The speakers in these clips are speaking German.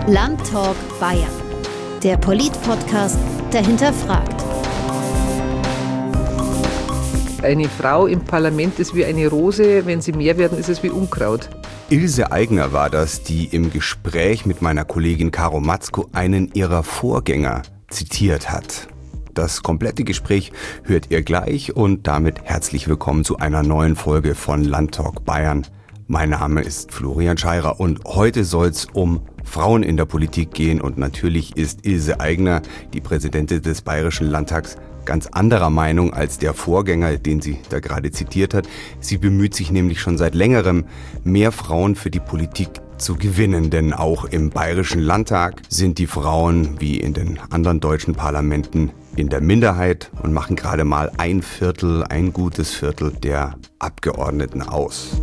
Landtalk Bayern, der Polit-Podcast, der hinterfragt. Eine Frau im Parlament ist wie eine Rose, wenn sie mehr werden, ist es wie Unkraut. Ilse Aigner war das, die im Gespräch mit meiner Kollegin Caro Matzko einen ihrer Vorgänger zitiert hat. Das komplette Gespräch hört ihr gleich und damit herzlich willkommen zu einer neuen Folge von Landtalk Bayern. Mein Name ist Florian Scheirer und heute soll es um Frauen in der Politik gehen und natürlich ist Ilse Aigner, die Präsidentin des Bayerischen Landtags, ganz anderer Meinung als der Vorgänger, den sie da gerade zitiert hat. Sie bemüht sich nämlich schon seit längerem, mehr Frauen für die Politik zu gewinnen, denn auch im Bayerischen Landtag sind die Frauen wie in den anderen deutschen Parlamenten in der Minderheit und machen gerade mal ein gutes Viertel der Abgeordneten aus.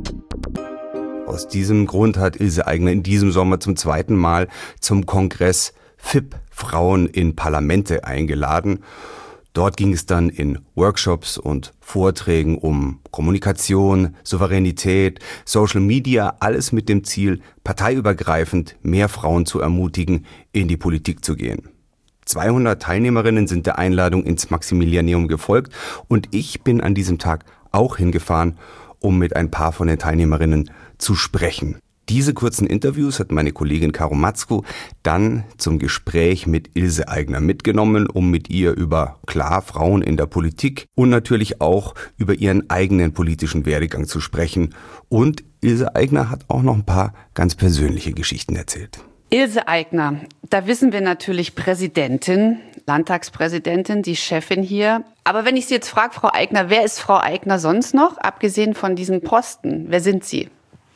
Aus diesem Grund hat Ilse Aigner in diesem Sommer zum zweiten Mal zum Kongress FIP Frauen in Parlamente eingeladen. Dort ging es dann in Workshops und Vorträgen um Kommunikation, Souveränität, Social Media, alles mit dem Ziel, parteiübergreifend mehr Frauen zu ermutigen, in die Politik zu gehen. 200 Teilnehmerinnen sind der Einladung ins Maximilianeum gefolgt und ich bin an diesem Tag auch hingefahren, um mit ein paar von den Teilnehmerinnen zu sprechen. Diese kurzen Interviews hat meine Kollegin Caro Matzko dann zum Gespräch mit Ilse Aigner mitgenommen, um mit ihr über, klar, Frauen in der Politik und natürlich auch über ihren eigenen politischen Werdegang zu sprechen. Und Ilse Aigner hat auch noch ein paar ganz persönliche Geschichten erzählt. Ilse Aigner, da wissen wir natürlich Präsidentin, Landtagspräsidentin, die Chefin hier. Aber wenn ich Sie jetzt frage, Frau Aigner, wer ist Frau Aigner sonst noch, abgesehen von diesem Posten? Wer sind Sie?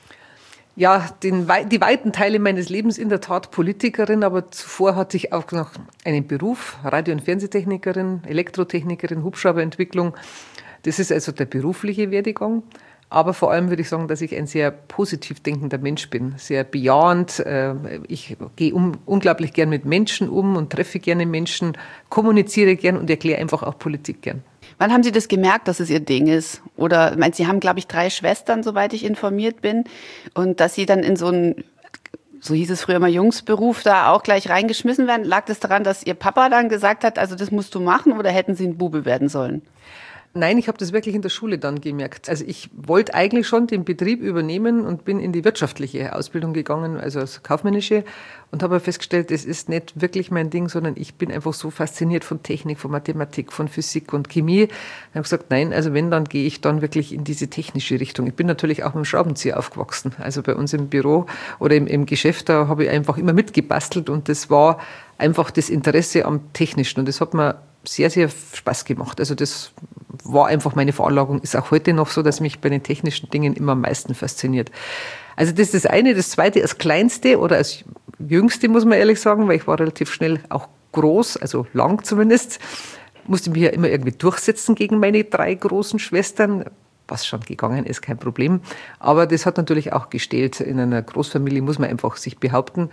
Ja, die weiten Teile meines Lebens in der Tat Politikerin, aber zuvor hatte ich auch noch einen Beruf, Radio- und Fernsehtechnikerin, Elektrotechnikerin, Hubschrauberentwicklung. Das ist also der berufliche Werdegang. Aber vor allem würde ich sagen, dass ich ein sehr positiv denkender Mensch bin, sehr bejahend. Ich gehe unglaublich gern mit Menschen um und treffe gerne Menschen, kommuniziere gern und erkläre einfach auch Politik gern. Wann haben Sie das gemerkt, dass es Ihr Ding ist? Oder, ich meine, Sie haben, glaube ich, 3 Schwestern, soweit ich informiert bin. Und dass Sie dann in so einen, so hieß es früher mal, Jungsberuf da auch gleich reingeschmissen werden. Lag das daran, dass Ihr Papa dann gesagt hat, also das musst du machen, oder hätten Sie ein Bube werden sollen? Nein, ich habe das wirklich in der Schule dann gemerkt. Also ich wollte eigentlich schon den Betrieb übernehmen und bin in die wirtschaftliche Ausbildung gegangen, also als kaufmännische, und habe festgestellt, das ist nicht wirklich mein Ding, sondern ich bin einfach so fasziniert von Technik, von Mathematik, von Physik und Chemie. Ich habe gesagt, nein, also wenn, dann gehe ich dann wirklich in diese technische Richtung. Ich bin natürlich auch mit dem Schraubenzieher aufgewachsen. Also bei uns im Büro oder im Geschäft, da habe ich einfach immer mitgebastelt und das war einfach das Interesse am Technischen und das hat mir sehr, sehr Spaß gemacht. Also das war einfach meine Veranlagung, ist auch heute noch so, dass mich bei den technischen Dingen immer am meisten fasziniert. Also das ist das eine. Das zweite, als Kleinste oder als Jüngste, muss man ehrlich sagen, weil ich war relativ schnell auch groß, also lang zumindest, musste mich ja immer irgendwie durchsetzen gegen meine 3 großen Schwestern, was schon gegangen ist, kein Problem. Aber das hat natürlich auch gestählt. In einer Großfamilie muss man einfach sich behaupten.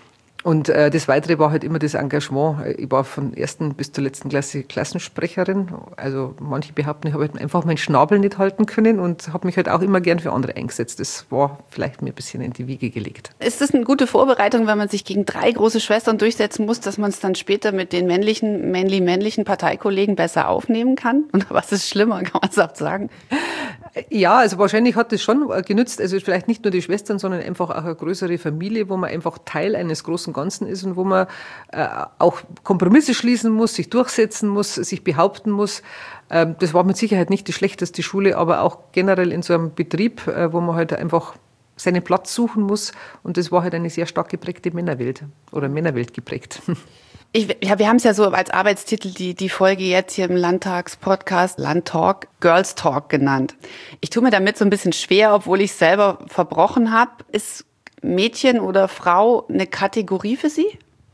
Und das Weitere war halt immer das Engagement. Ich war von 1. bis zur letzten Klasse Klassensprecherin. Also manche behaupten, ich habe halt einfach meinen Schnabel nicht halten können und habe mich halt auch immer gern für andere eingesetzt. Das war vielleicht mir ein bisschen in die Wiege gelegt. Ist das eine gute Vorbereitung, wenn man sich gegen 3 große Schwestern durchsetzen muss, dass man es dann später mit den männlichen Parteikollegen besser aufnehmen kann? Und was ist schlimmer, kann man es auch sagen? Ja, also wahrscheinlich hat das schon genützt. Also vielleicht nicht nur die Schwestern, sondern einfach auch eine größere Familie, wo man einfach Teil eines großen Ganzen ist und wo man auch Kompromisse schließen muss, sich durchsetzen muss, sich behaupten muss. Das war mit Sicherheit nicht die schlechteste Schule, aber auch generell in so einem Betrieb, wo man halt einfach seinen Platz suchen muss. Und das war halt eine sehr stark geprägte Männerwelt oder Männerwelt geprägt. Wir haben es ja so als Arbeitstitel die Folge jetzt hier im Landtagspodcast Landtalk, Girls Talk genannt. Ich tue mir damit so ein bisschen schwer, obwohl ich es selber verbrochen habe. Ist Mädchen oder Frau eine Kategorie für Sie?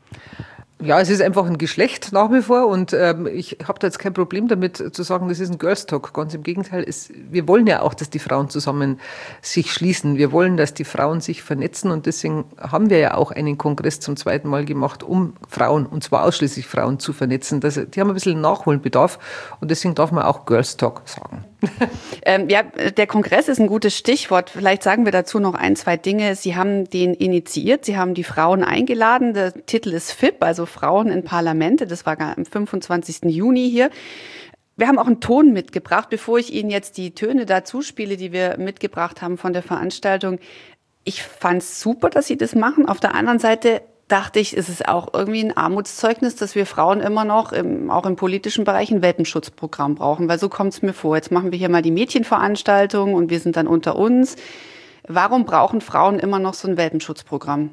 Ja, es ist einfach ein Geschlecht nach wie vor und ich habe da jetzt kein Problem damit zu sagen, das ist ein Girls Talk. Ganz im Gegenteil, wir wollen ja auch, dass die Frauen zusammen sich schließen. Wir wollen, dass die Frauen sich vernetzen und deswegen haben wir ja auch einen Kongress zum 2. Mal gemacht, um Frauen, und zwar ausschließlich Frauen, zu vernetzen. Die haben ein bisschen Nachholbedarf und deswegen darf man auch Girls Talk sagen. Ja, der Kongress ist ein gutes Stichwort. Vielleicht sagen wir dazu noch 1, 2 Dinge. Sie haben den initiiert, Sie haben die Frauen eingeladen. Der Titel ist FIP, also Frauen in Parlamente. Das war am 25. Juni hier. Wir haben auch einen Ton mitgebracht, bevor ich Ihnen jetzt die Töne dazu spiele, die wir mitgebracht haben von der Veranstaltung. Ich fand es super, dass Sie das machen. Auf der anderen Seite dachte ich, ist es auch irgendwie ein Armutszeugnis, dass wir Frauen immer noch, auch im politischen Bereich, ein Welpenschutzprogramm brauchen. Weil so kommt es mir vor. Jetzt machen wir hier mal die Mädchenveranstaltung und wir sind dann unter uns. Warum brauchen Frauen immer noch so ein Welpenschutzprogramm?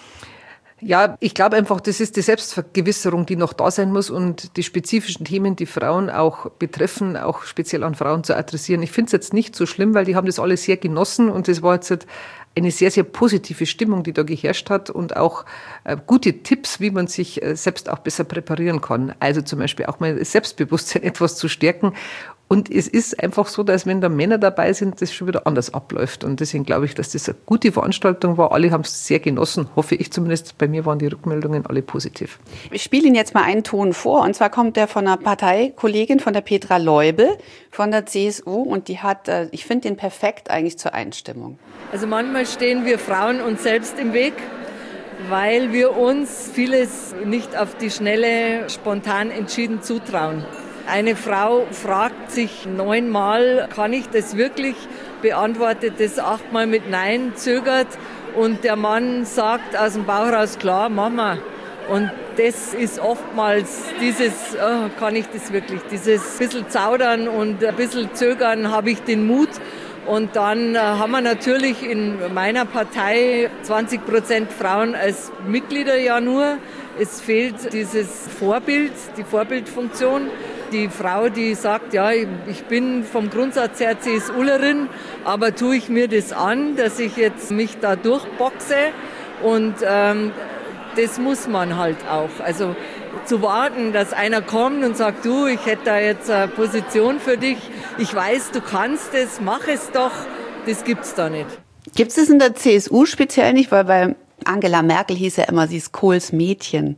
Ja, ich glaube einfach, das ist die Selbstvergewisserung, die noch da sein muss und die spezifischen Themen, die Frauen auch betreffen, auch speziell an Frauen zu adressieren. Ich finde es jetzt nicht so schlimm, weil die haben das alle sehr genossen und das war jetzt eine sehr, sehr positive Stimmung, die da geherrscht hat und auch gute Tipps, wie man sich selbst auch besser präparieren kann. Also zum Beispiel auch mal das Selbstbewusstsein etwas zu stärken. Und es ist einfach so, dass wenn da Männer dabei sind, das schon wieder anders abläuft. Und deswegen glaube ich, dass das eine gute Veranstaltung war. Alle haben es sehr genossen, hoffe ich zumindest. Bei mir waren die Rückmeldungen alle positiv. Ich spiele Ihnen jetzt mal einen Ton vor. Und zwar kommt der von einer Parteikollegin, von der Petra Leubel von der CSU. Und die hat, ich finde den perfekt eigentlich zur Einstimmung. Also manchmal stehen wir Frauen uns selbst im Weg, weil wir uns vieles nicht auf die Schnelle, spontan entschieden zutrauen. Eine Frau fragt sich 9-mal, kann ich das wirklich? Beantwortet das 8-mal mit Nein, zögert und der Mann sagt aus dem Bauch raus, klar, machen wir. Und das ist oftmals dieses, oh, kann ich das wirklich? Dieses bisschen zaudern und ein bisschen zögern, habe ich den Mut. Und dann haben wir natürlich in meiner Partei 20% Frauen als Mitglieder ja nur. Es fehlt dieses Vorbild, die Vorbildfunktion. Die Frau, die sagt, ja, ich bin vom Grundsatz her CSUlerin, aber tue ich mir das an, dass ich jetzt mich da durchboxe und das muss man halt auch. Also zu warten, dass einer kommt und sagt, du, ich hätte da jetzt eine Position für dich, ich weiß, du kannst es, mach es doch, das gibt's da nicht. Gibt es das in der CSU speziell nicht? Weil bei Angela Merkel hieß ja immer, sie ist Kohls Mädchen.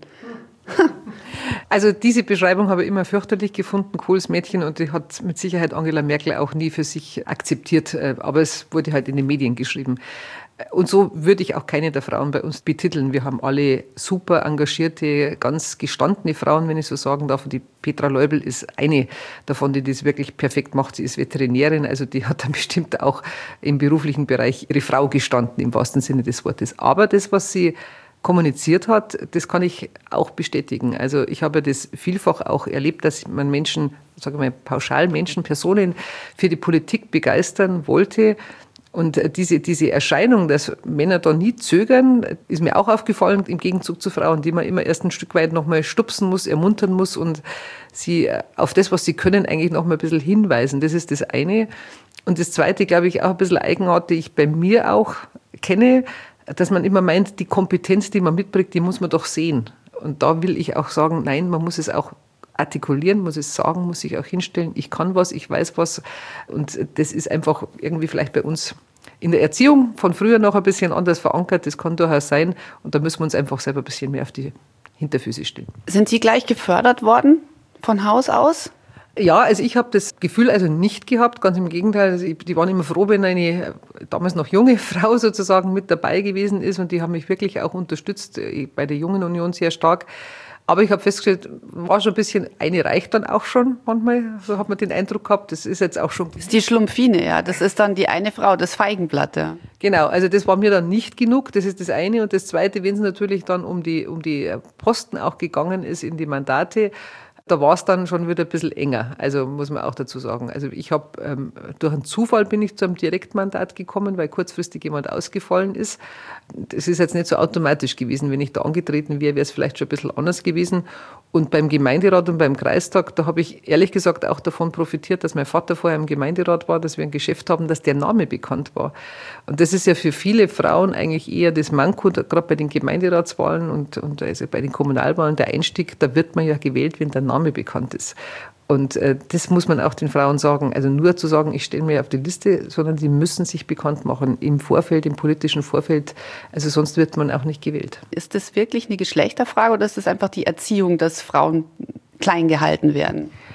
Also diese Beschreibung habe ich immer fürchterlich gefunden, Kohls Mädchen, und die hat mit Sicherheit Angela Merkel auch nie für sich akzeptiert, aber es wurde halt in den Medien geschrieben. Und so würde ich auch keine der Frauen bei uns betiteln. Wir haben alle super engagierte, ganz gestandene Frauen, wenn ich so sagen darf. Und die Petra Leubel ist eine davon, die das wirklich perfekt macht. Sie ist Veterinärin, also die hat dann bestimmt auch im beruflichen Bereich ihre Frau gestanden, im wahrsten Sinne des Wortes. Aber das, was sie kommuniziert hat, das kann ich auch bestätigen. Also ich habe das vielfach auch erlebt, dass man Menschen, sagen wir mal pauschal Menschen, Personen für die Politik begeistern wollte. Und diese Erscheinung, dass Männer da nie zögern, ist mir auch aufgefallen, im Gegenzug zu Frauen, die man immer erst ein Stück weit nochmal stupsen muss, ermuntern muss und sie auf das, was sie können, eigentlich nochmal ein bisschen hinweisen. Das ist das eine. Und das zweite, glaube ich, auch ein bisschen Eigenart, die ich bei mir auch kenne, dass man immer meint, die Kompetenz, die man mitbringt, die muss man doch sehen. Und da will ich auch sagen, nein, man muss es auch artikulieren, muss es sagen, muss sich auch hinstellen, ich kann was, ich weiß was. Und das ist einfach irgendwie vielleicht bei uns in der Erziehung von früher noch ein bisschen anders verankert. Das kann durchaus sein. Und da müssen wir uns einfach selber ein bisschen mehr auf die Hinterfüße stellen. Sind Sie gleich gefördert worden von Haus aus? Ja, also ich habe das Gefühl also nicht gehabt, ganz im Gegenteil. Also die waren immer froh, wenn eine damals noch junge Frau sozusagen mit dabei gewesen ist, und die haben mich wirklich auch unterstützt, bei der Jungen Union sehr stark. Aber ich habe festgestellt, war schon ein bisschen, eine reicht dann auch schon manchmal, so hat man den Eindruck gehabt, das ist jetzt auch schon... Das ist die Schlumpfine, ja, das ist dann die eine Frau, das Feigenblatt, ja. Genau, also das war mir dann nicht genug, das ist das eine. Und das zweite, wenn es natürlich dann um die Posten auch gegangen ist, in die Mandate, da war es dann schon wieder ein bisschen enger, also muss man auch dazu sagen. Also ich habe, durch einen Zufall bin ich zu einem Direktmandat gekommen, weil kurzfristig jemand ausgefallen ist. Das ist jetzt nicht so automatisch gewesen. Wenn ich da angetreten wäre, wäre es vielleicht schon ein bisschen anders gewesen. Und beim Gemeinderat und beim Kreistag, da habe ich ehrlich gesagt auch davon profitiert, dass mein Vater vorher im Gemeinderat war, dass wir ein Geschäft haben, dass der Name bekannt war. Und das ist ja für viele Frauen eigentlich eher das Manko, gerade bei den Gemeinderatswahlen und also bei den Kommunalwahlen, der Einstieg, da wird man ja gewählt, wenn der Name bekannt ist. Und das muss man auch den Frauen sagen. Also nur zu sagen, ich stelle mich auf die Liste, sondern die müssen sich bekannt machen im Vorfeld, im politischen Vorfeld. Also sonst wird man auch nicht gewählt. Ist das wirklich eine Geschlechterfrage oder ist das einfach die Erziehung, dass Frauen klein gehalten werden?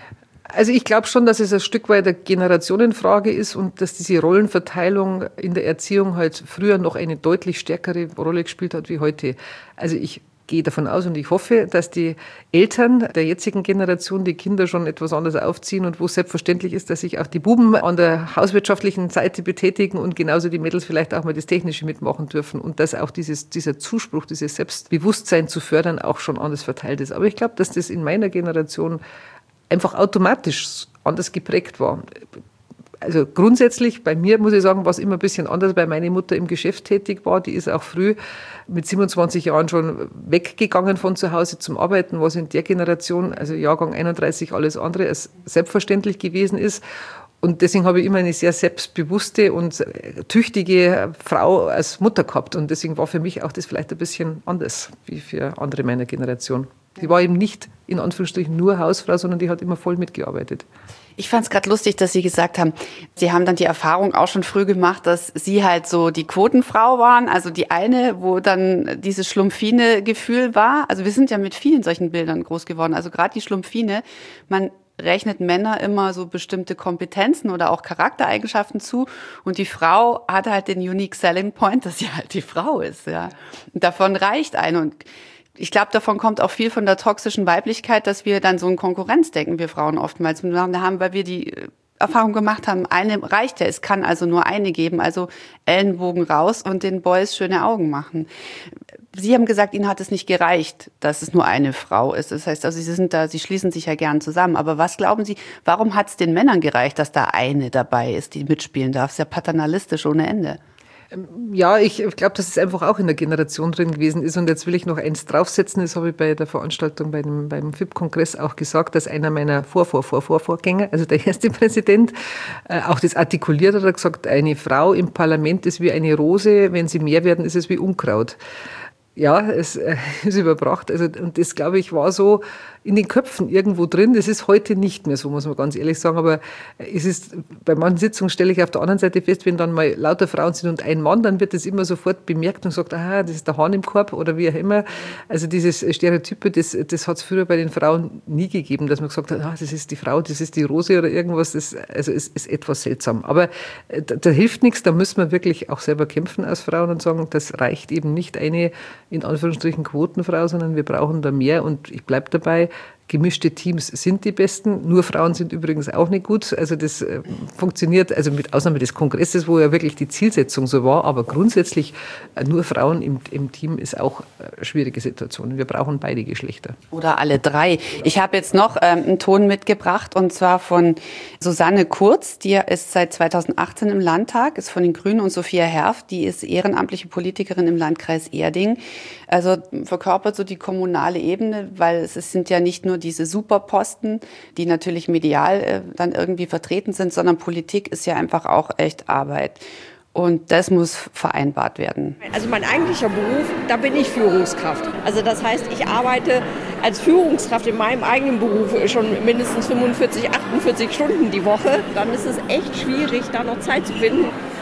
Also ich glaube schon, dass es ein Stück weit eine Generationenfrage ist und dass diese Rollenverteilung in der Erziehung halt früher noch eine deutlich stärkere Rolle gespielt hat wie heute. Also ich gehe davon aus und ich hoffe, dass die Eltern der jetzigen Generation die Kinder schon etwas anders aufziehen und wo es selbstverständlich ist, dass sich auch die Buben an der hauswirtschaftlichen Seite betätigen und genauso die Mädels vielleicht auch mal das Technische mitmachen dürfen und dass auch dieser Zuspruch, dieses Selbstbewusstsein zu fördern auch schon anders verteilt ist. Aber ich glaube, dass das in meiner Generation einfach automatisch anders geprägt war. Also grundsätzlich, bei mir muss ich sagen, war es immer ein bisschen anders, weil meine Mutter im Geschäft tätig war. Die ist auch früh mit 27 Jahren schon weggegangen von zu Hause zum Arbeiten, was in der Generation, also Jahrgang 31, alles andere als selbstverständlich gewesen ist. Und deswegen habe ich immer eine sehr selbstbewusste und tüchtige Frau als Mutter gehabt. Und deswegen war für mich auch das vielleicht ein bisschen anders wie für andere meiner Generation. Die war eben nicht in Anführungsstrichen nur Hausfrau, sondern die hat immer voll mitgearbeitet. Ich fand es gerade lustig, dass Sie gesagt haben, Sie haben dann die Erfahrung auch schon früh gemacht, dass Sie halt so die Quotenfrau waren, also die eine, wo dann dieses Schlumpfine-Gefühl war. Also wir sind ja mit vielen solchen Bildern groß geworden. Also gerade die Schlumpfine, man rechnet Männer immer so bestimmte Kompetenzen oder auch Charaktereigenschaften zu und die Frau hat halt den unique selling point, dass sie halt die Frau ist. Ja. Und davon reicht eine und ich glaube, davon kommt auch viel von der toxischen Weiblichkeit, dass wir dann so ein Konkurrenzdenken, wir Frauen oftmals haben, weil wir die Erfahrung gemacht haben, eine reicht ja, es kann also nur eine geben, also Ellenbogen raus und den Boys schöne Augen machen. Sie haben gesagt, Ihnen hat es nicht gereicht, dass es nur eine Frau ist. Das heißt, also Sie schließen sich ja gern zusammen. Aber was glauben Sie, warum hat es den Männern gereicht, dass da eine dabei ist, die mitspielen darf? Ist ja paternalistisch ohne Ende. Ja, ich glaube, dass es einfach auch in der Generation drin gewesen ist. Und jetzt will ich noch eins draufsetzen. Das habe ich bei der Veranstaltung beim FIP-Kongress auch gesagt, dass einer meiner Vorgänger, also der erste Präsident, auch das artikuliert hat. Er hat gesagt, eine Frau im Parlament ist wie eine Rose. Wenn sie mehr werden, ist es wie Unkraut. Ja, es ist überbracht. Also, und das, glaube ich, war so in den Köpfen irgendwo drin. Das ist heute nicht mehr so, muss man ganz ehrlich sagen. Aber es ist, bei manchen Sitzungen stelle ich auf der anderen Seite fest, wenn dann mal lauter Frauen sind und ein Mann, dann wird das immer sofort bemerkt und sagt, aha, das ist der Hahn im Korb oder wie auch immer. Also dieses Stereotype, das hat es früher bei den Frauen nie gegeben, dass man gesagt hat, das ist die Frau, das ist die Rose oder irgendwas. Also es ist etwas seltsam. Aber da hilft nichts, da müssen wir wirklich auch selber kämpfen als Frauen und sagen, das reicht eben nicht eine in Anführungsstrichen Quotenfrau, sondern wir brauchen da mehr und ich bleibe dabei, gemischte Teams sind die besten, nur Frauen sind übrigens auch nicht gut, also das funktioniert, also mit Ausnahme des Kongresses, wo ja wirklich die Zielsetzung so war, aber grundsätzlich nur Frauen im Team ist auch eine schwierige Situation. Wir brauchen beide Geschlechter. Oder alle drei. Ich habe jetzt noch einen Ton mitgebracht und zwar von Susanne Kurz, die ist seit 2018 im Landtag, ist von den Grünen und Sophia Herf, die ist ehrenamtliche Politikerin im Landkreis Erding, also verkörpert so die kommunale Ebene, weil es sind ja nicht nur diese Superposten, die natürlich medial dann irgendwie vertreten sind, sondern Politik ist ja einfach auch echt Arbeit. Und das muss vereinbart werden. Also mein eigentlicher Beruf, da bin ich Führungskraft. Also das heißt, ich arbeite als Führungskraft in meinem eigenen Beruf schon mindestens 45, 48 Stunden die Woche. Dann ist es echt schwierig, da noch Zeit zu finden.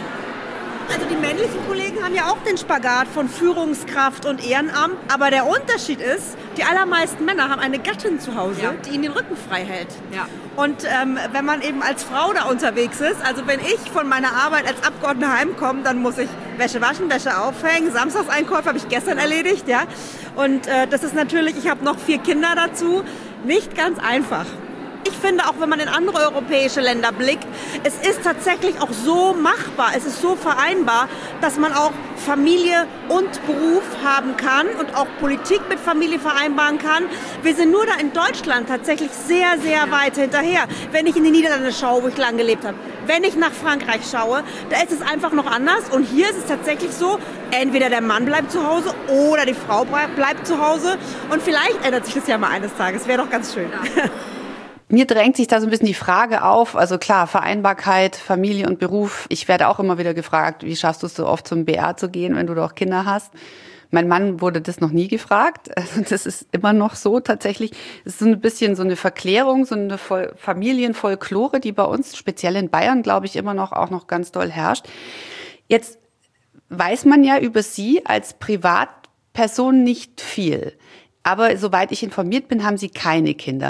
Also die männlichen Kollegen haben ja auch den Spagat von Führungskraft und Ehrenamt. Aber der Unterschied ist, die allermeisten Männer haben eine Gattin zu Hause, die ihnen den Rücken frei hält. Ja. Und wenn man eben als Frau da unterwegs ist, also wenn ich von meiner Arbeit als Abgeordnete heimkomme, dann muss ich Wäsche waschen, Wäsche aufhängen. Samstagseinkäufe habe ich gestern erledigt. Ja. Und das ist natürlich, ich habe noch 4 Kinder dazu, nicht ganz einfach. Ich finde, auch wenn man in andere europäische Länder blickt, es ist tatsächlich auch so machbar, es ist so vereinbar, dass man auch Familie und Beruf haben kann und auch Politik mit Familie vereinbaren kann. Wir sind nur da in Deutschland tatsächlich sehr, sehr weit hinterher. Wenn ich in die Niederlande schaue, wo ich lange gelebt habe, wenn ich nach Frankreich schaue, da ist es einfach noch anders. Und hier ist es tatsächlich so, entweder der Mann bleibt zu Hause oder die Frau bleibt zu Hause. Und vielleicht ändert sich das ja mal eines Tages, wäre doch ganz schön. Ja. Mir drängt sich da so ein bisschen die Frage auf, also klar, Vereinbarkeit, Familie und Beruf. Ich werde auch immer wieder gefragt, wie schaffst du es so oft zum BR zu gehen, wenn du doch Kinder hast? Mein Mann wurde das noch nie gefragt. Also das ist immer noch so tatsächlich. Es ist so ein bisschen so eine Verklärung, so eine Familienfolklore, die bei uns, speziell in Bayern, glaube ich, immer noch auch noch ganz doll herrscht. Jetzt weiß man ja über Sie als Privatperson nicht viel. Aber soweit ich informiert bin, haben Sie keine Kinder.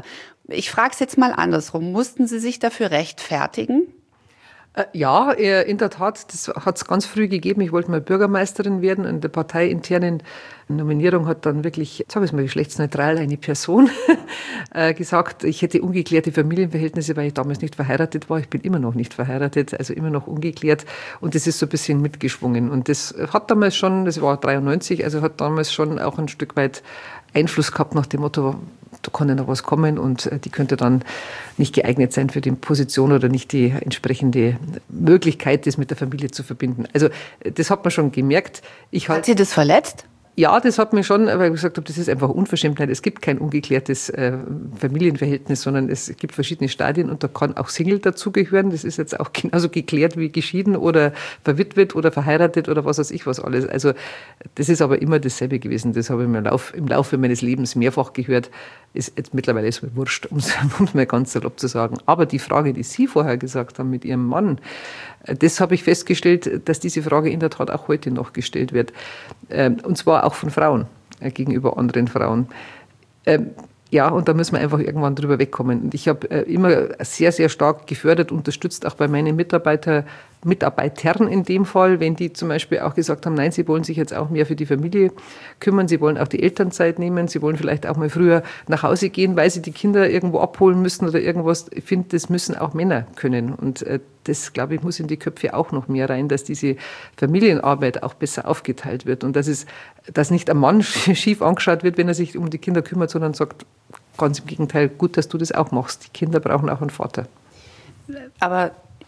Ich frage es jetzt mal andersrum. Mussten Sie sich dafür rechtfertigen? Ja, in der Tat, das hat es ganz früh gegeben. Ich wollte mal Bürgermeisterin werden und der parteiinternen Nominierung hat dann wirklich, jetzt habe ich es mal geschlechtsneutral, eine Person gesagt, ich hätte ungeklärte Familienverhältnisse, weil ich damals nicht verheiratet war. Ich bin immer noch nicht verheiratet, also immer noch ungeklärt und das ist so ein bisschen mitgeschwungen und das hat damals schon, das war 93, also hat damals schon auch ein Stück weit Einfluss gehabt nach dem Motto, da kann ja noch was kommen und die könnte dann nicht geeignet sein für die Position oder nicht die entsprechende Möglichkeit, das mit der Familie zu verbinden. Also das hat man schon gemerkt. Hat Sie das verletzt? Ja, das hat mich schon, weil ich gesagt habe, das ist einfach Unverschämtheit. Es gibt kein ungeklärtes Familienverhältnis, sondern es gibt verschiedene Stadien und da kann auch Single dazugehören. Das ist jetzt auch genauso geklärt wie geschieden oder verwitwet oder verheiratet oder was weiß ich was alles. Also das ist aber immer dasselbe gewesen. Das habe ich im Laufe meines Lebens mehrfach gehört. Ist jetzt mittlerweile ist mir wurscht, um es mal ganz salopp zu sagen. Aber die Frage, die Sie vorher gesagt haben mit Ihrem Mann, das habe ich festgestellt, dass diese Frage in der Tat auch heute noch gestellt wird. Und zwar auch von Frauen gegenüber anderen Frauen. Ja, und da müssen wir einfach irgendwann drüber wegkommen. Und ich habe immer sehr, sehr stark gefördert, unterstützt auch bei meinen Mitarbeitern in dem Fall, wenn die zum Beispiel auch gesagt haben, nein, sie wollen sich jetzt auch mehr für die Familie kümmern, sie wollen auch die Elternzeit nehmen, sie wollen vielleicht auch mal früher nach Hause gehen, weil sie die Kinder irgendwo abholen müssen oder irgendwas. Ich finde, das müssen auch Männer können. Und das, glaube ich, muss in die Köpfe auch noch mehr rein, dass diese Familienarbeit auch besser aufgeteilt wird und dass nicht ein Mann schief angeschaut wird, wenn er sich um die Kinder kümmert, sondern sagt, ganz im Gegenteil, gut, dass du das auch machst. Die Kinder brauchen auch einen Vater. Aber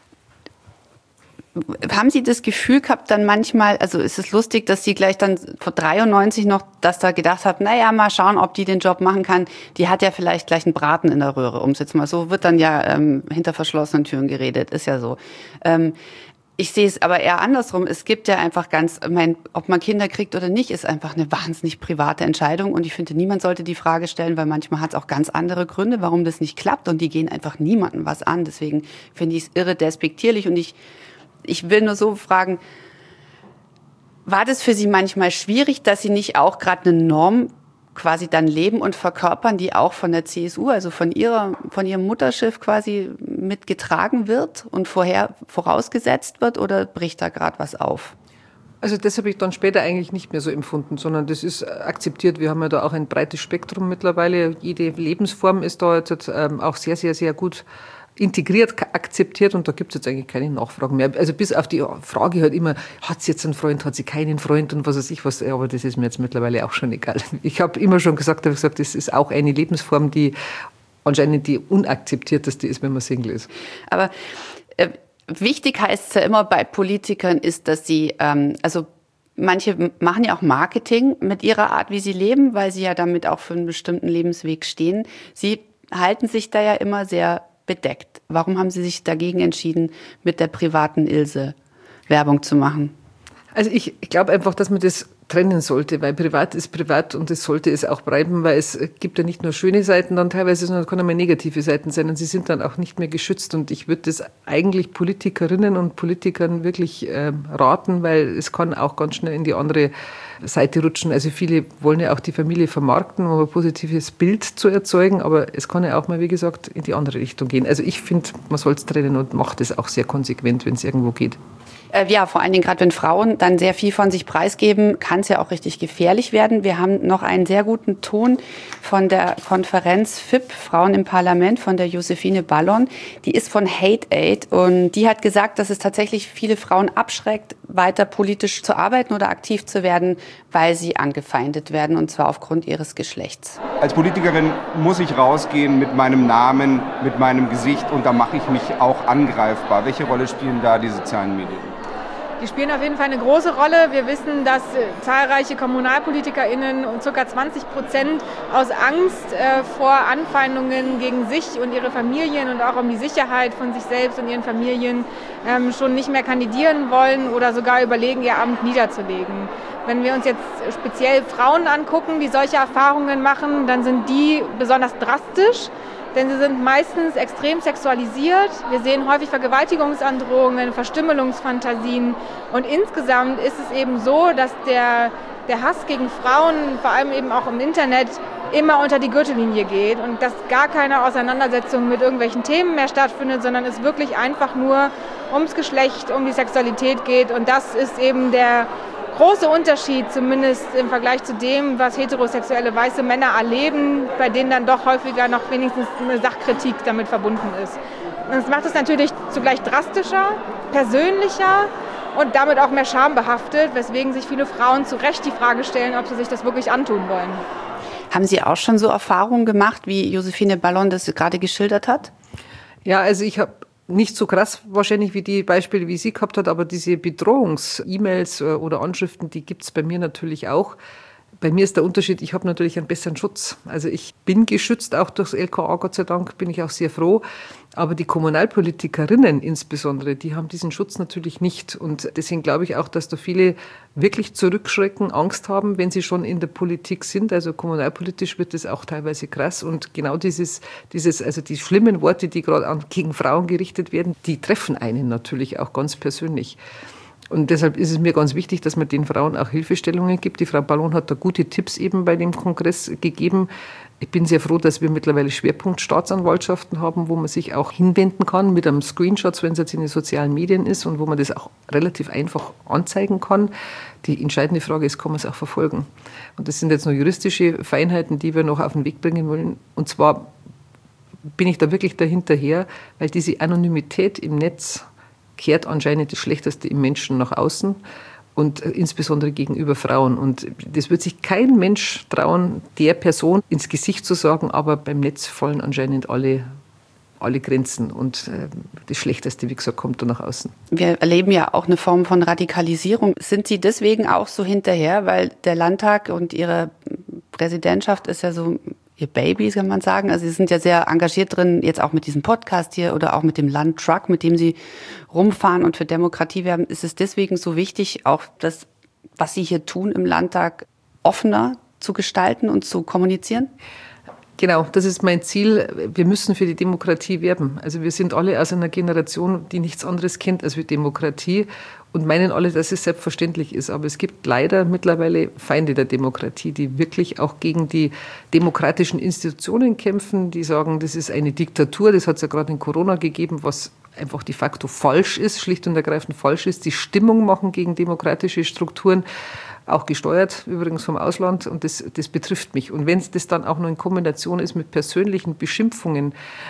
haben Sie das Gefühl gehabt dann manchmal, also ist es lustig, dass Sie gleich dann vor 93 noch, dass da gedacht haben, naja, mal schauen, ob die den Job machen kann. Die hat ja vielleicht gleich einen Braten in der Röhre, um es jetzt mal so, wird dann ja hinter verschlossenen Türen geredet, ist ja so. Ich sehe es aber eher andersrum. Es gibt ja einfach ob man Kinder kriegt oder nicht, ist einfach eine wahnsinnig private Entscheidung. Und ich finde, niemand sollte die Frage stellen, weil manchmal hat es auch ganz andere Gründe, warum das nicht klappt. Und die gehen einfach niemandem was an. Deswegen finde ich es irre despektierlich. Und ich will nur so fragen, war das für Sie manchmal schwierig, dass Sie nicht auch gerade eine Norm quasi dann leben und verkörpern, die auch von der CSU, also von Ihrem Mutterschiff quasi mitgetragen wird und vorausgesetzt wird, oder bricht da gerade was auf? Also das habe ich dann später eigentlich nicht mehr so empfunden, sondern das ist akzeptiert. Wir haben ja da auch ein breites Spektrum mittlerweile. Jede Lebensform ist da jetzt auch sehr, sehr, sehr gut integriert, akzeptiert und da gibt es jetzt eigentlich keine Nachfragen mehr. Also bis auf die Frage halt immer, hat sie jetzt einen Freund, hat sie keinen Freund und was weiß ich was, aber das ist mir jetzt mittlerweile auch schon egal. Ich habe immer schon gesagt, das ist auch eine Lebensform, die anscheinend die unakzeptierteste ist, wenn man Single ist. Aber wichtig heißt es ja immer bei Politikern ist, dass sie, also manche machen ja auch Marketing mit ihrer Art, wie sie leben, weil sie ja damit auch für einen bestimmten Lebensweg stehen. Sie halten sich da ja immer sehr bedeckt. Warum haben Sie sich dagegen entschieden, mit der privaten Ilse Werbung zu machen? Also ich glaube einfach, dass man das trennen sollte, weil privat ist privat und das sollte es auch bleiben, weil es gibt ja nicht nur schöne Seiten dann teilweise, sondern es können auch mal negative Seiten sein und sie sind dann auch nicht mehr geschützt und ich würde das eigentlich Politikerinnen und Politikern wirklich raten, weil es kann auch ganz schnell in die andere Seite rutschen. Also viele wollen ja auch die Familie vermarkten, um ein positives Bild zu erzeugen, aber es kann ja auch mal, wie gesagt, in die andere Richtung gehen. Also ich finde, man soll es trennen und macht es auch sehr konsequent, wenn es irgendwo geht. Ja, vor allen Dingen gerade wenn Frauen dann sehr viel von sich preisgeben, kann es ja auch richtig gefährlich werden. Wir haben noch einen sehr guten Ton von der Konferenz FIP, Frauen im Parlament, von der Josephine Ballon. Die ist von Hate Aid und die hat gesagt, dass es tatsächlich viele Frauen abschreckt, weiter politisch zu arbeiten oder aktiv zu werden, weil sie angefeindet werden und zwar aufgrund ihres Geschlechts. Als Politikerin muss ich rausgehen mit meinem Namen, mit meinem Gesicht und da mache ich mich auch angreifbar. Welche Rolle spielen da die sozialen Medien? Die spielen auf jeden Fall eine große Rolle. Wir wissen, dass zahlreiche KommunalpolitikerInnen und ca. 20% aus Angst vor Anfeindungen gegen sich und ihre Familien und auch um die Sicherheit von sich selbst und ihren Familien schon nicht mehr kandidieren wollen oder sogar überlegen, ihr Amt niederzulegen. Wenn wir uns jetzt speziell Frauen angucken, die solche Erfahrungen machen, dann sind die besonders drastisch. Denn sie sind meistens extrem sexualisiert. Wir sehen häufig Vergewaltigungsandrohungen, Verstümmelungsfantasien. Und insgesamt ist es eben so, dass der Hass gegen Frauen, vor allem eben auch im Internet, immer unter die Gürtellinie geht und dass gar keine Auseinandersetzung mit irgendwelchen Themen mehr stattfindet, sondern es wirklich einfach nur ums Geschlecht, um die Sexualität geht. Und das ist eben der große Unterschied, zumindest im Vergleich zu dem, was heterosexuelle weiße Männer erleben, bei denen dann doch häufiger noch wenigstens eine Sachkritik damit verbunden ist. Und das macht es natürlich zugleich drastischer, persönlicher und damit auch mehr schambehaftet, weswegen sich viele Frauen zu Recht die Frage stellen, ob sie sich das wirklich antun wollen. Haben Sie auch schon so Erfahrungen gemacht, wie Josephine Ballon das gerade geschildert hat? Ja, also ich habe nicht so krass wahrscheinlich wie die Beispiele, wie sie gehabt hat, aber diese Bedrohungs-E-Mails oder Anschriften, die gibt's bei mir natürlich auch. Bei mir ist der Unterschied, ich habe natürlich einen besseren Schutz. Also ich bin geschützt, auch durchs LKA, Gott sei Dank, bin ich auch sehr froh. Aber die Kommunalpolitikerinnen insbesondere, die haben diesen Schutz natürlich nicht. Und deswegen glaube ich auch, dass da viele wirklich zurückschrecken, Angst haben, wenn sie schon in der Politik sind. Also kommunalpolitisch wird das auch teilweise krass. Und genau also die schlimmen Worte, die gerade gegen Frauen gerichtet werden, die treffen einen natürlich auch ganz persönlich. Und deshalb ist es mir ganz wichtig, dass man den Frauen auch Hilfestellungen gibt. Die Frau Ballon hat da gute Tipps eben bei dem Kongress gegeben. Ich bin sehr froh, dass wir mittlerweile Schwerpunkt-Staatsanwaltschaften haben, wo man sich auch hinwenden kann mit einem Screenshot, wenn es jetzt in den sozialen Medien ist und wo man das auch relativ einfach anzeigen kann. Die entscheidende Frage ist, kann man es auch verfolgen? Und das sind jetzt noch juristische Feinheiten, die wir noch auf den Weg bringen wollen. Und zwar bin ich da wirklich dahinterher, weil diese Anonymität im Netz kehrt anscheinend das Schlechteste im Menschen nach außen und insbesondere gegenüber Frauen. Und das wird sich kein Mensch trauen, der Person ins Gesicht zu sagen, aber beim Netz fallen anscheinend alle Grenzen und das Schlechteste, wie gesagt, kommt da nach außen. Wir erleben ja auch eine Form von Radikalisierung. Sind Sie deswegen auch so hinterher, weil der Landtag und Ihre Präsidentschaft ist ja so Ihr Baby, kann man sagen. Also Sie sind ja sehr engagiert drin, jetzt auch mit diesem Podcast hier oder auch mit dem Landtruck, mit dem Sie rumfahren und für Demokratie werben. Ist es deswegen so wichtig, auch das, was Sie hier tun im Landtag, offener zu gestalten und zu kommunizieren? Genau, das ist mein Ziel. Wir müssen für die Demokratie werben. Also wir sind alle aus einer Generation, die nichts anderes kennt als Demokratie und meinen alle, dass es selbstverständlich ist. Aber es gibt leider mittlerweile Feinde der Demokratie, die wirklich auch gegen die demokratischen Institutionen kämpfen, die sagen, das ist eine Diktatur. Das hat es ja gerade in Corona gegeben, was einfach de facto falsch ist, schlicht und ergreifend falsch ist. Die Stimmung machen gegen demokratische Strukturen, auch gesteuert übrigens vom Ausland, und das betrifft mich. Und wenn es das dann auch noch in Kombination ist mit persönlichen Beschimpfungen,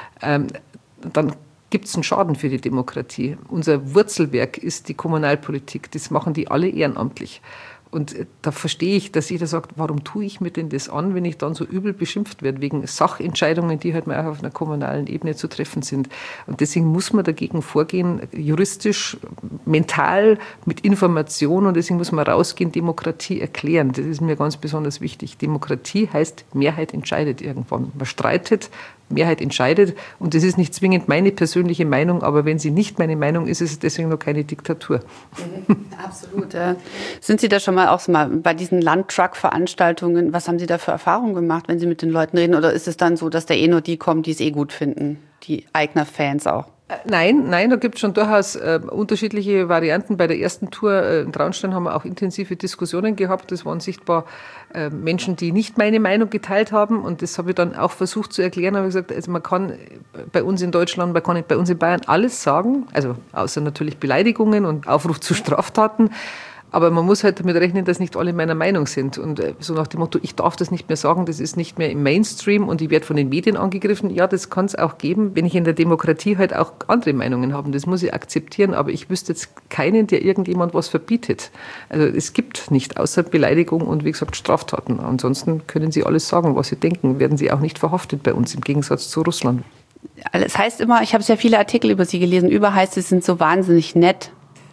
dann gibt es einen Schaden für die Demokratie. Unser Wurzelwerk ist die Kommunalpolitik, das machen die alle ehrenamtlich. Und da verstehe ich, dass jeder sagt, warum tue ich mir denn das an, wenn ich dann so übel beschimpft werde, wegen Sachentscheidungen, die halt mal auch auf einer kommunalen Ebene zu treffen sind. Und deswegen muss man dagegen vorgehen, juristisch, mental, mit Information, und deswegen muss man rausgehen, Demokratie erklären. Das ist mir ganz besonders wichtig. Demokratie heißt, Mehrheit entscheidet irgendwann. Man streitet, Mehrheit entscheidet, und das ist nicht zwingend meine persönliche Meinung, aber wenn sie nicht meine Meinung ist, ist es deswegen noch keine Diktatur. Absolut. Sind Sie da schon mal auch mal bei diesen Landtruck-Veranstaltungen, was haben Sie da für Erfahrungen gemacht, wenn Sie mit den Leuten reden, oder ist es dann so, dass da nur die kommen, die es gut finden, die Eigner-Fans auch? Nein, da gibt es schon durchaus unterschiedliche Varianten. Bei der ersten Tour in Traunstein haben wir auch intensive Diskussionen gehabt. Das waren sichtbar Menschen, die nicht meine Meinung geteilt haben. Und das habe ich dann auch versucht zu erklären. Habe gesagt, also man kann bei uns in Deutschland, man kann bei uns in Bayern alles sagen, also außer natürlich Beleidigungen und Aufruf zu Straftaten. Aber man muss halt damit rechnen, dass nicht alle meiner Meinung sind. Und so nach dem Motto, ich darf das nicht mehr sagen, das ist nicht mehr im Mainstream und ich werde von den Medien angegriffen. Ja, das kann es auch geben, wenn ich in der Demokratie halt auch andere Meinungen habe. Das muss ich akzeptieren, aber ich wüsste jetzt keinen, der irgendjemand was verbietet. Also es gibt nicht, außer Beleidigung und wie gesagt Straftaten. Ansonsten können sie alles sagen, was sie denken, werden sie auch nicht verhaftet bei uns, im Gegensatz zu Russland. Es heißt immer, ich habe sehr viele Artikel über Sie gelesen, heißt, Sie sind so wahnsinnig nett.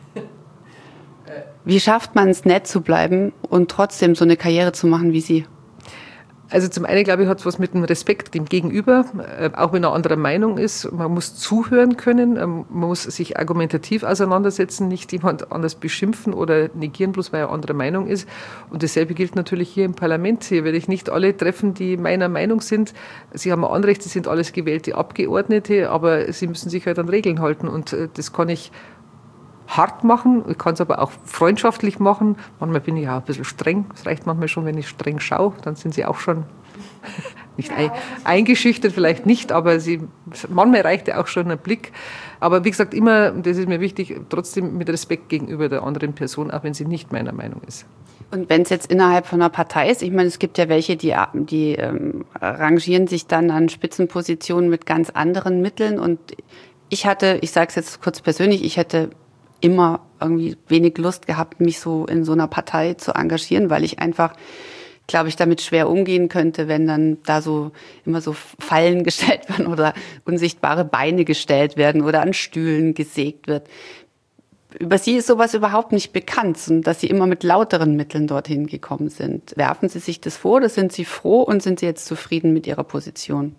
Wie schafft man es, nett zu bleiben und trotzdem so eine Karriere zu machen wie Sie? Also zum einen, glaube ich, hat es was mit dem Respekt dem Gegenüber, auch wenn er anderer Meinung ist. Man muss zuhören können, man muss sich argumentativ auseinandersetzen, nicht jemand anders beschimpfen oder negieren, bloß weil er anderer Meinung ist. Und dasselbe gilt natürlich hier im Parlament. Hier werde ich nicht alle treffen, die meiner Meinung sind. Sie haben ein Anrecht, sie sind alles gewählte Abgeordnete, aber sie müssen sich halt an Regeln halten. Und das kann ich hart machen, ich kann es aber auch freundschaftlich machen. Manchmal bin ich auch ein bisschen streng. Es reicht manchmal schon, wenn ich streng schaue, dann sind sie auch schon Nicht eingeschüchtert vielleicht nicht, aber manchmal reicht ja auch schon ein Blick. Aber wie gesagt, immer, das ist mir wichtig, trotzdem mit Respekt gegenüber der anderen Person, auch wenn sie nicht meiner Meinung ist. Und wenn es jetzt innerhalb von einer Partei ist, ich meine, es gibt ja welche, die rangieren sich dann an Spitzenpositionen mit ganz anderen Mitteln. Und ich sage es jetzt kurz persönlich, ich hätte immer irgendwie wenig Lust gehabt, mich so in so einer Partei zu engagieren, weil ich einfach, glaube ich, damit schwer umgehen könnte, wenn dann da so immer so Fallen gestellt werden oder unsichtbare Beine gestellt werden oder an Stühlen gesägt wird. Über Sie ist sowas überhaupt nicht bekannt, und dass Sie immer mit lauteren Mitteln dorthin gekommen sind. Werfen Sie sich das vor oder sind Sie froh und sind Sie jetzt zufrieden mit Ihrer Position?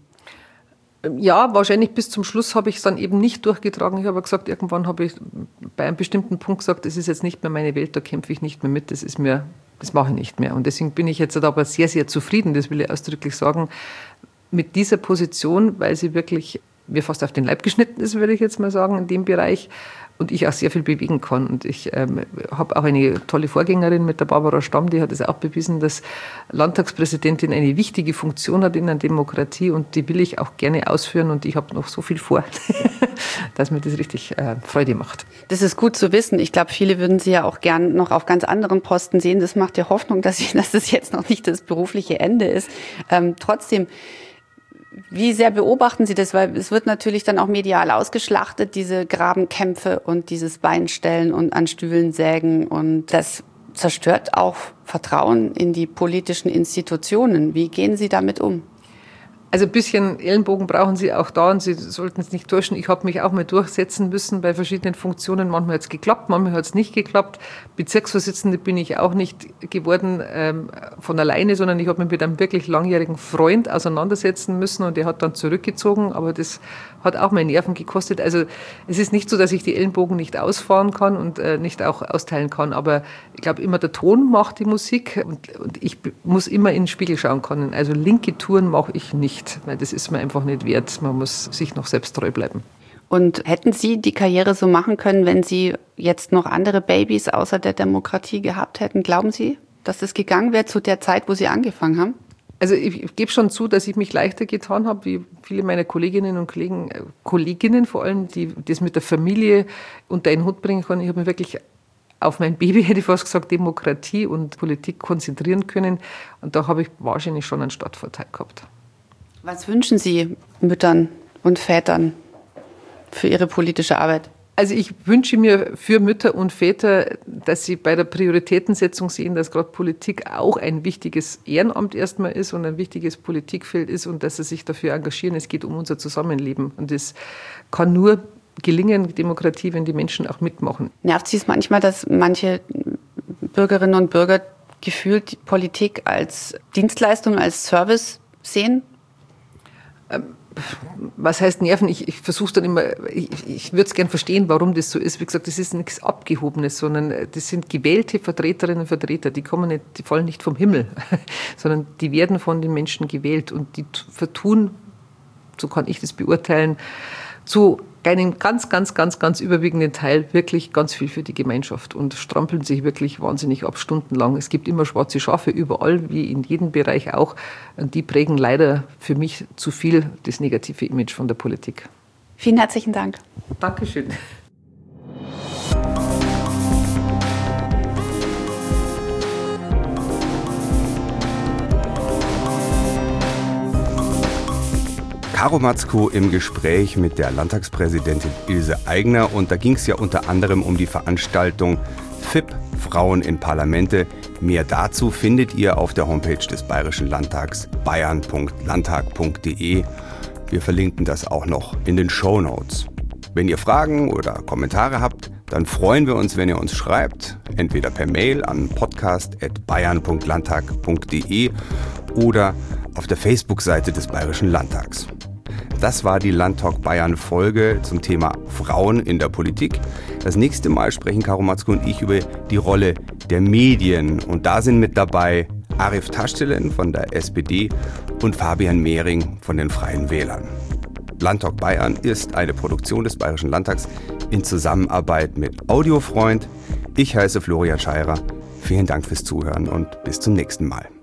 Ja, wahrscheinlich bis zum Schluss habe ich es dann eben nicht durchgetragen. Ich habe gesagt, irgendwann habe ich bei einem bestimmten Punkt gesagt, das ist jetzt nicht mehr meine Welt, da kämpfe ich nicht mehr mit, das mache ich nicht mehr. Und deswegen bin ich jetzt aber sehr, sehr zufrieden, das will ich ausdrücklich sagen, mit dieser Position, weil sie wirklich mir fast auf den Leib geschnitten ist, würde ich jetzt mal sagen, in dem Bereich. Und ich auch sehr viel bewegen kann. Und ich habe auch eine tolle Vorgängerin mit der Barbara Stamm, die hat es auch bewiesen, dass Landtagspräsidentin eine wichtige Funktion hat in einer Demokratie und die will ich auch gerne ausführen und ich habe noch so viel vor, dass mir das richtig Freude macht. Das ist gut zu wissen. Ich glaube, viele würden Sie ja auch gern noch auf ganz anderen Posten sehen. Das macht ja Hoffnung, dass das jetzt noch nicht das berufliche Ende ist. Trotzdem, wie sehr beobachten Sie das? Weil es wird natürlich dann auch medial ausgeschlachtet, diese Grabenkämpfe und dieses Beinstellen und an Stühlen sägen. Und das zerstört auch Vertrauen in die politischen Institutionen. Wie gehen Sie damit um? Also ein bisschen Ellenbogen brauchen Sie auch da und Sie sollten es nicht täuschen. Ich habe mich auch mal durchsetzen müssen bei verschiedenen Funktionen. Manchmal hat es geklappt, manchmal hat es nicht geklappt. Bezirksvorsitzende bin ich auch nicht geworden von alleine, sondern ich habe mich mit einem wirklich langjährigen Freund auseinandersetzen müssen und der hat dann zurückgezogen. Aber das hat auch meine Nerven gekostet. Also es ist nicht so, dass ich die Ellenbogen nicht ausfahren kann und nicht auch austeilen kann. Aber ich glaube, immer der Ton macht die Musik und ich muss immer in den Spiegel schauen können. Also linke Touren mache ich nicht. Weil das ist mir einfach nicht wert. Man muss sich noch selbst treu bleiben. Und hätten Sie die Karriere so machen können, wenn Sie jetzt noch andere Babys außer der Demokratie gehabt hätten? Glauben Sie, dass das gegangen wäre zu der Zeit, wo Sie angefangen haben? Also ich gebe schon zu, dass ich mich leichter getan habe, wie viele meiner Kolleginnen und Kollegen, Kolleginnen vor allem, die das mit der Familie unter einen Hut bringen können. Ich habe mich wirklich auf mein Baby, hätte ich fast gesagt, Demokratie und Politik konzentrieren können. Und da habe ich wahrscheinlich schon einen Startvorteil gehabt. Was wünschen Sie Müttern und Vätern für ihre politische Arbeit? Also ich wünsche mir für Mütter und Väter, dass sie bei der Prioritätensetzung sehen, dass gerade Politik auch ein wichtiges Ehrenamt erstmal ist und ein wichtiges Politikfeld ist und dass sie sich dafür engagieren. Es geht um unser Zusammenleben und es kann nur gelingen, Demokratie, wenn die Menschen auch mitmachen. Nervt Sie es manchmal, dass manche Bürgerinnen und Bürger gefühlt die Politik als Dienstleistung, als Service sehen? Was heißt nerven? Ich versuche dann immer, ich würde es gern verstehen, warum das so ist. Wie gesagt, das ist nichts Abgehobenes, sondern das sind gewählte Vertreterinnen und Vertreter, die fallen nicht vom Himmel, sondern die werden von den Menschen gewählt und die vertun, so kann ich das beurteilen, zu einem ganz, ganz, ganz, ganz überwiegenden Teil wirklich ganz viel für die Gemeinschaft und strampeln sich wirklich wahnsinnig ab, stundenlang. Es gibt immer schwarze Schafe überall, wie in jedem Bereich auch. Und die prägen leider für mich zu viel das negative Image von der Politik. Vielen herzlichen Dank. Dankeschön. Caro Matzko im Gespräch mit der Landtagspräsidentin Ilse Aigner. Und da ging es ja unter anderem um die Veranstaltung FIP, Frauen in Parlamente. Mehr dazu findet ihr auf der Homepage des Bayerischen Landtags, bayern.landtag.de. Wir verlinken das auch noch in den Shownotes. Wenn ihr Fragen oder Kommentare habt, dann freuen wir uns, wenn ihr uns schreibt, entweder per Mail an podcast@bayern.landtag.de oder auf der Facebook-Seite des Bayerischen Landtags. Das war die Landtalk Bayern Folge zum Thema Frauen in der Politik. Das nächste Mal sprechen Caro Matzko und ich über die Rolle der Medien. Und da sind mit dabei Arif Taşdelen von der SPD und Fabian Mehring von den Freien Wählern. Landtalk Bayern ist eine Produktion des Bayerischen Landtags in Zusammenarbeit mit Audiofreund. Ich heiße Florian Scheirer. Vielen Dank fürs Zuhören und bis zum nächsten Mal.